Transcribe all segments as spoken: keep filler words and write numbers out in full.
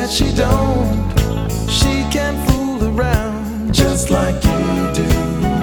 that she don't. She can fool around just like you do,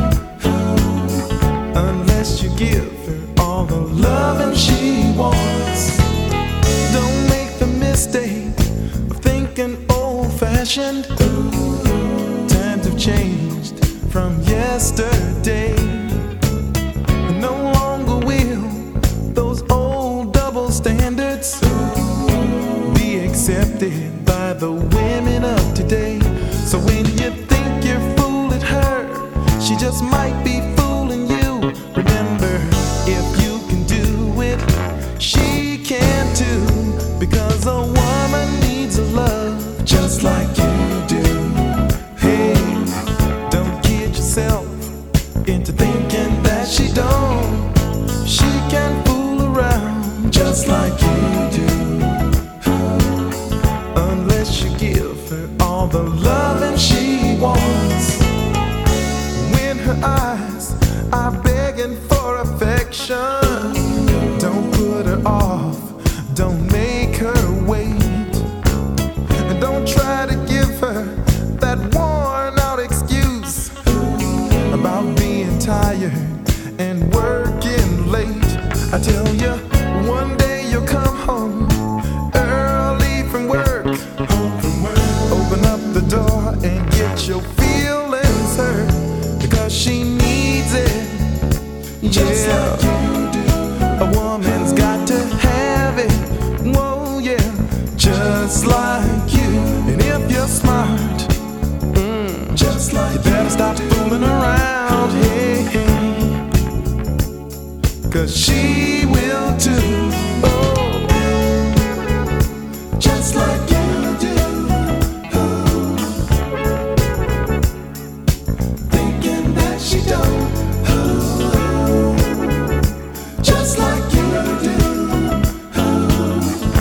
unless you give her all the loving she wants. Don't make the mistake of thinking old-fashioned. Times have changed from yesterday. No longer will those old double standards be accepted by the women of today. So when you think you're fooling her, she just might be fooling you. Remember, if you can do it, she can too, because a woman needs a love just like you do. Hey, don't kid yourself into thinking that she don't. She can fool around just like you do, unless you give her all the loving she wants. When her eyes are begging for affection, don't put her off, don't make her wait, and don't try to give her that worn out excuse about being tired and working late. I tell you, one day you'll come home early from work, home from work. Open up the door and get your feelings hurt, because she needs it. Just yeah, like you do. A woman's got to have it. Whoa, yeah, just like you. And if you're smart, mm, just like you, better stop fooling around. Hey, hey, 'cause she will too. Oh, just like you do. Oh, thinking that she don't. Oh, just like you do. Oh.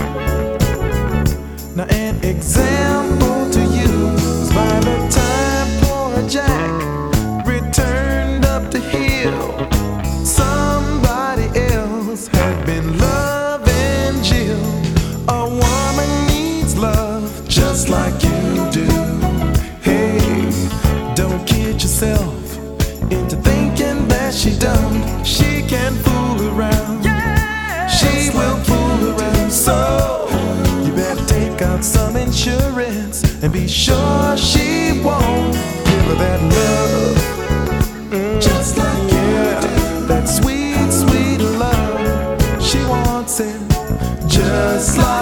Now an example to you is by the time poor Jack returned up the hill, somebody else had been loving Jill. A woman needs love just like you do. Hey, don't kid yourself into thinking that she don't. She can fool around. Yeah, she will fool around. So you better take out some insurance and be sure she won't give her that love. Mm, just like yeah, you do. That sweet, sweet love. She wants it just like